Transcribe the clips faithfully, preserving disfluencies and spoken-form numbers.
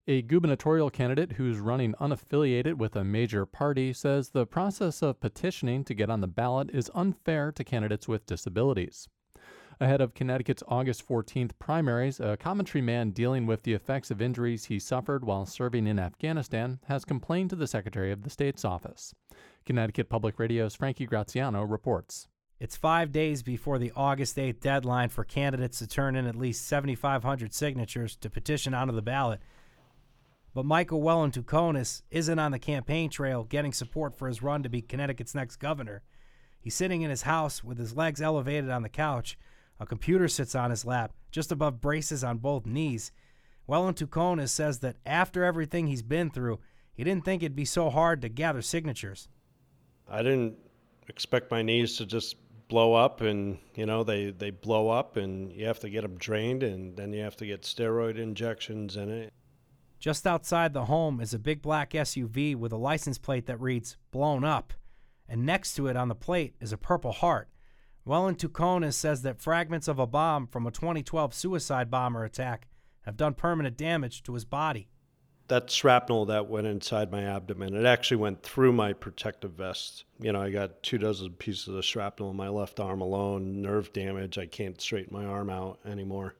A gubernatorial candidate who's running unaffiliated with a major party says the process of petitioning to get on the ballot is unfair to candidates with disabilities. Ahead of Connecticut's August fourteenth primaries, a Coventry man dealing with the effects of injuries he suffered while serving in Afghanistan has complained to the Secretary of the State's office. Connecticut Public Radio's Frankie Graziano reports. It's five days before the August eighth deadline for candidates to turn in at least seventy-five hundred signatures to petition onto the ballot. But Michael Wellen-Tuconis isn't on the campaign trail getting support for his run to be Connecticut's next governor. He's sitting in his house with his legs elevated on the couch. A computer sits on his lap, just above braces on both knees. Wellen-Tuconis says that after everything he's been through, he didn't think it'd be so hard to gather signatures. I didn't expect my knees to just blow up, and, you know, they, they blow up, and you have to get them drained, and then you have to get steroid injections in it. Just outside the home is a big black S U V with a license plate that reads, "Blown Up," and next to it on the plate is a Purple Heart. Wellen-Tuconis says that fragments of a bomb from a twenty twelve suicide bomber attack have done permanent damage to his body. That shrapnel that went inside my abdomen, it actually went through my protective vest. You know, I got two dozen pieces of shrapnel in my left arm alone, nerve damage. I can't straighten my arm out anymore.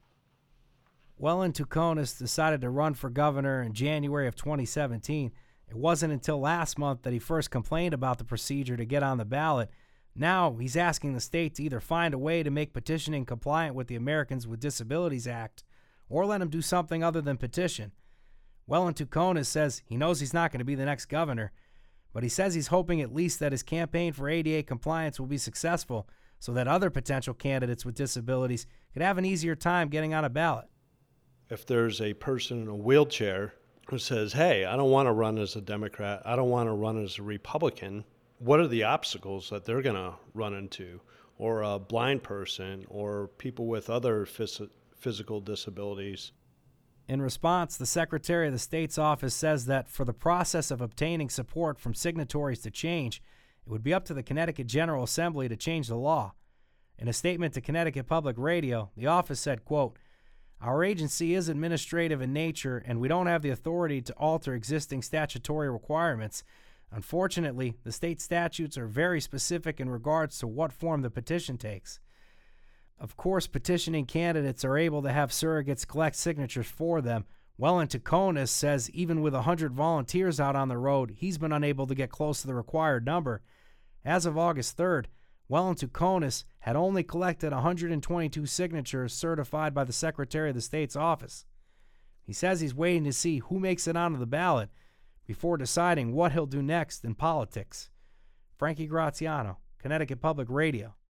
Wellen-Tuconis decided to run for governor in January of twenty seventeen. It wasn't until last month that he first complained about the procedure to get on the ballot. Now he's asking the state to either find a way to make petitioning compliant with the Americans with Disabilities Act or let him do something other than petition. Wellen-Tuconis says he knows he's not going to be the next governor, but he says he's hoping at least that his campaign for A D A compliance will be successful so that other potential candidates with disabilities could have an easier time getting on a ballot. If there's a person in a wheelchair who says, hey, I don't want to run as a Democrat, I don't want to run as a Republican, what are the obstacles that they're going to run into? Or a blind person, or people with other phys- physical disabilities. In response, the Secretary of the State's office says that for the process of obtaining support from signatories to change, it would be up to the Connecticut General Assembly to change the law. In a statement to Connecticut Public Radio, the office said, quote, "Our agency is administrative in nature, and we don't have the authority to alter existing statutory requirements. Unfortunately, the state statutes are very specific in regards to what form the petition takes. Of course, petitioning candidates are able to have surrogates collect signatures for them. Wellen-Tuconis says even with one hundred volunteers out on the road, he's been unable to get close to the required number. As of August third, Wellen-Tuconis had only collected one hundred twenty-two signatures certified by the Secretary of the State's office. He says he's waiting to see who makes it onto the ballot before deciding what he'll do next in politics. Frankie Graziano, Connecticut Public Radio.